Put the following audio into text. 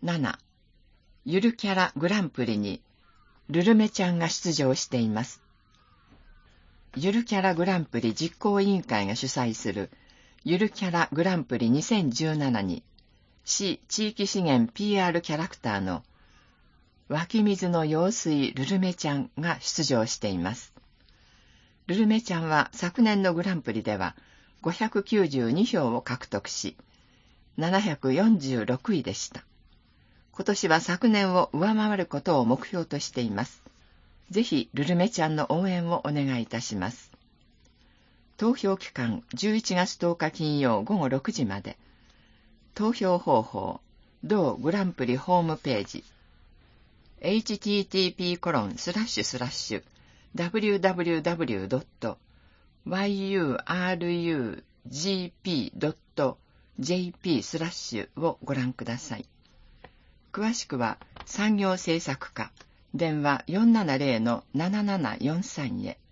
7. ゆるキャラグランプリにルルメちゃんが出場しています。ゆるキャラグランプリ実行委員会が主催するゆるキャラグランプリ2017に市地域資源 PR キャラクターの湧き水の用水ルルメちゃんが出場しています。ルルメちゃんは昨年のグランプリでは592票を獲得し、746位でした。今年は昨年を上回ることを目標としています。ぜひルルメちゃんの応援をお願いいたします。投票期間11月10日金曜午後6時まで。投票方法、同グランプリホームページ、http://www.yurugp.jp/ をご覧ください。詳しくは産業政策課電話 470-7743 へ。